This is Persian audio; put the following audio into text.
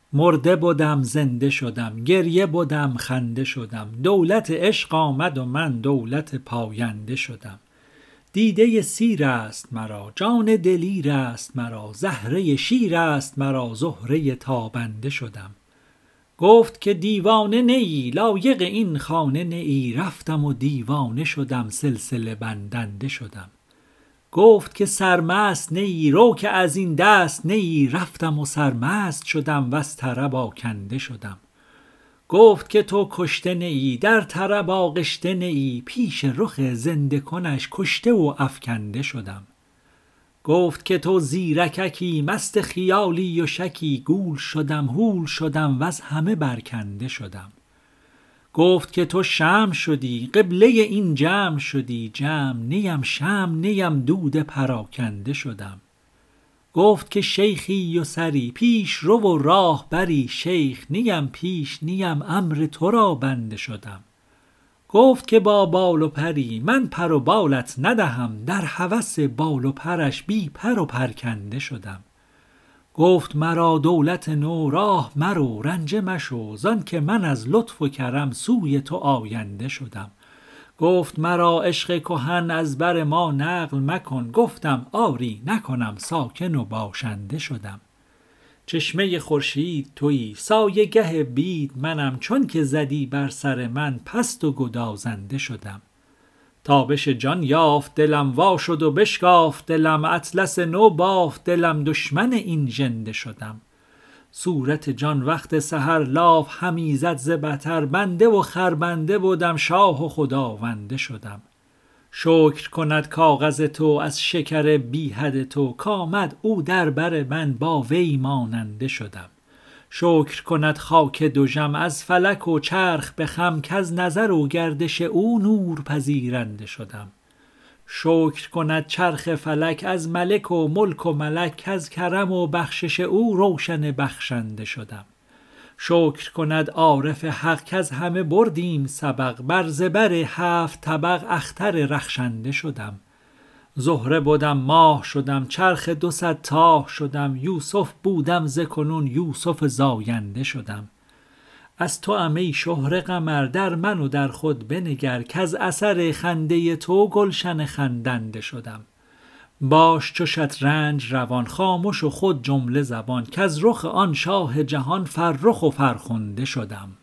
مرده بدم زنده شدم، گریه بدم خنده شدم، دولت عشق آمد و من دولت پاینده شدم. دیده سیر است مرا، جان دلیر است مرا، زهره شیر است مرا، زهره تابنده شدم. گفت که دیوانه نیی، لایق این خانه نیی، رفتم و دیوانه شدم، سلسله بندنده شدم. گفت که سرمست نیی، رو که از این دست نیی، رفتم و سرمست شدم وز طرب آکنده شدم. گفت که تو کشته نیی، در طرب آغشته نیی، پیش رخ زنده کنش کشته و افکنده شدم. گفت که تو زیرککی، مست خیالی و شکی، گول شدم هول شدم وز همه برکنده شدم. گفت که تو شمع شدی، قبله این جمع شدی، جمع نیم شمع نیم، دود پراکنده شدم. گفت که شیخی و سری، پیش رو و راه بری، شیخ نیم پیش نیم، امر تو را بنده شدم. گفت که با بال و پری، من پر و بالت ندهم، در هوس بال و پرش بی پر و پرکنده شدم. گفت مرا دولت نو، راه مرو رنجه مشو، زان که من از لطف و کرم سوی تو آینده شدم. گفت مرا عشق کهن از بر ما نقل مکن، گفتم آری نکنم، ساکن و باشنده شدم. چشمه خورشید تویی، سایه گه بید منم، چون که زدی بر سر من پست و گدازنده شدم. تابش جان یافت دلم، وا شد و بشکافت دلم، اطلس نو بافت دلم، دشمن این ژنده شدم. صورت جان وقت سحر لاف همی زد ز بطر، بنده و خربنده بدم، شاه و خداونده شدم. شکر کند کاغذ تو از شکر بی حد تو، کامد او در بر من با وی ماننده شدم. شکر کند خاک دژم از فلک و چرخ به خم، کز نظر و گردش او نور پذیرنده شدم. شکر کند چرخ فلک از ملک و ملک و ملک، کز کرم و بخشش او روشن بخشنده شدم. شکر کند عارف حق کز همه بردیم سبق، بر زبر 7 طبق اختر رخشنده شدم. زهره بدم ماه شدم، چرخ 200 تاه شدم، یوسف بودم ز کنون یوسف زاینده شدم. از توام ای شهره قمر، در من و در خود بنگر، کز اثر خنده تو گلشن خندنده شدم. باش چو شطرنج روان، خامش و خود جمله زبان، کز رخ آن شاه جهان فرخ و فرخنده شدم.